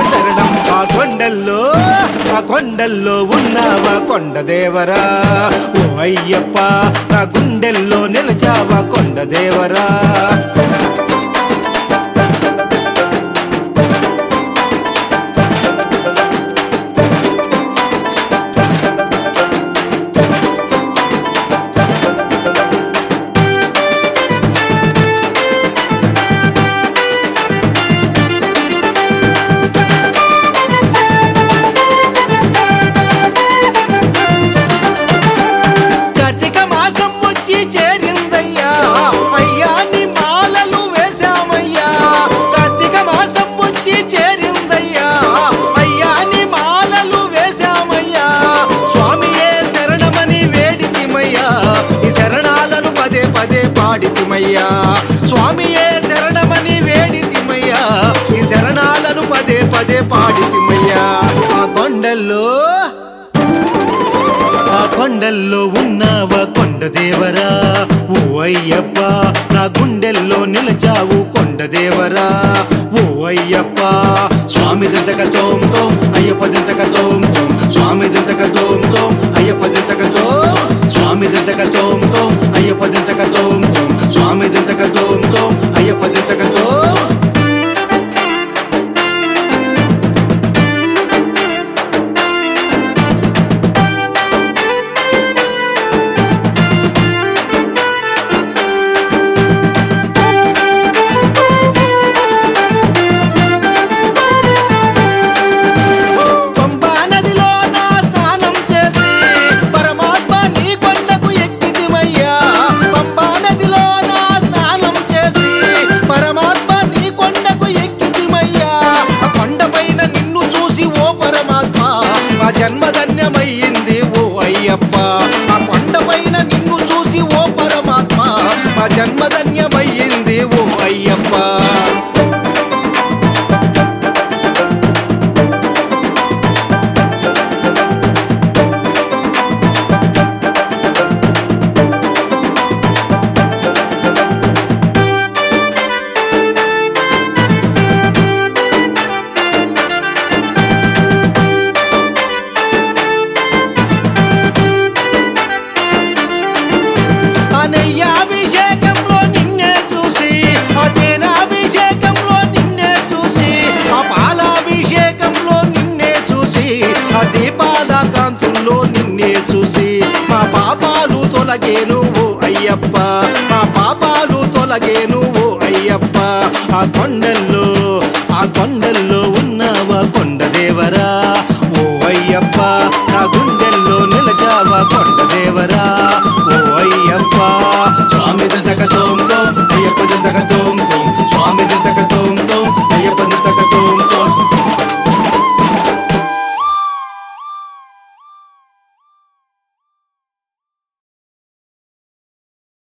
శరణం ఆ కొండల్లో ఉన్నావా కొండదేవరా ఓ అయ్యప్ప నా గుండెల్లో నిలిచావా కొండదేవరా పాడితిమయ్యా స్వామియే శరణమని వేడితిమయ్యా ఈ శరణాలను పదే పదే పాడితిమయ్యా ఆ కొండల్లో ఉన్నావా కొండదేవరా ఓ అయ్యప్ప నా గుండెల్లో నిలిచావు కొండదేవరా ఓ అయ్యప్ప స్వామి దింతక తోం తోం అయ్యప్ప దింతక తోం తోం స్వామి దింతక తోం తోం అయ్యప్ప దింతక తోం స్వామి దింతక తోం తోం అయ్యప్ప దింతక తోం తోం స్వామి దింతక తోం తోం అయ్యప్ప దింతక తోం జన్మధన్యమయ్యింది ఓ అయ్యప్ప ఆ కొండపైన నిన్ను చూసి ఓ పరమాత్మ మా జన్మధన్యమయ్యింది ఓ అయ్యప్ప అభిషేకంలో నిన్నే చూసి ఆ తేనాభిషేకంలో నిన్నే చూసి ఆ పాలాభిషేకంలో నిన్నే చూసి ఆ దీపాల కాంతుల్లో నిన్నే చూసి మా పాపాలు తొలగేను ఓ అయ్యప్ప మా పాపాలు తొలగేను ఓ అయ్యప్ప ఆ కొండల్లో